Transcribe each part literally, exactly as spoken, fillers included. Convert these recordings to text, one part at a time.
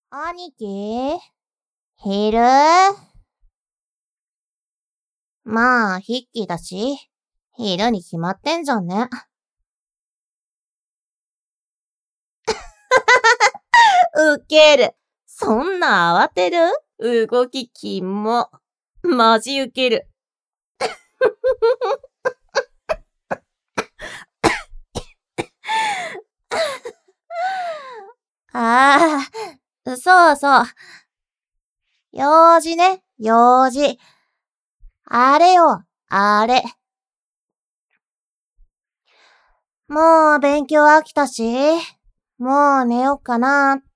兄貴昼まあ、筆記だし、昼に決まってんじゃんね。ウケる。そんな慌てる？動ききも。マジウケる。ああ、そうそう。用事ね、用事。あれよ、あれ。もう勉強飽きたし、もう寝よっかなーって。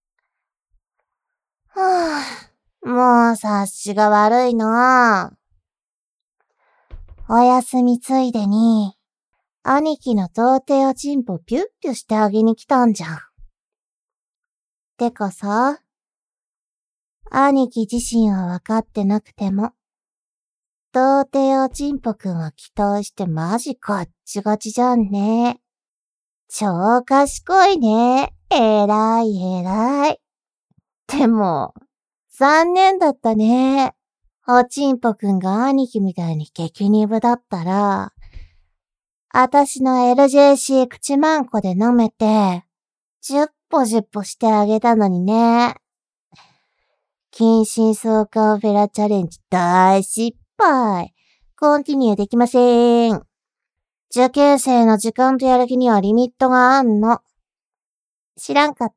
はぁ、もう察しが悪いな。お休みついでに、兄貴の童貞おちんぽピュッピュしてあげに来たんじゃん。てかさ、兄貴自身は分かってなくても、童貞おちんぽくんは期待してマジガッチガチじゃんね。超賢いね。えらいえらい。でも、残念だったね。おちんぽくんが兄貴みたいに激鈍だったら、あたしの エルジェーシー 口マンコで舐めて、じゅっぽじゅっぽしてあげたのにね。近親相関フェラチャレンジ大失敗。コンティニューできません。受験生の時間とやる気にはリミットがあんの。知らんかった？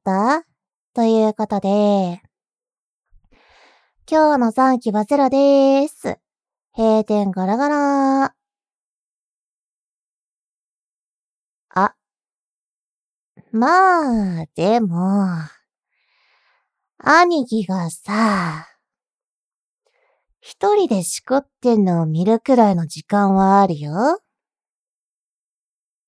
ということで、今日の残機はゼロでーす。閉店ガラガラ。あ、まあ、でも、兄貴がさ、一人でしこってんのを見るくらいの時間はあるよ。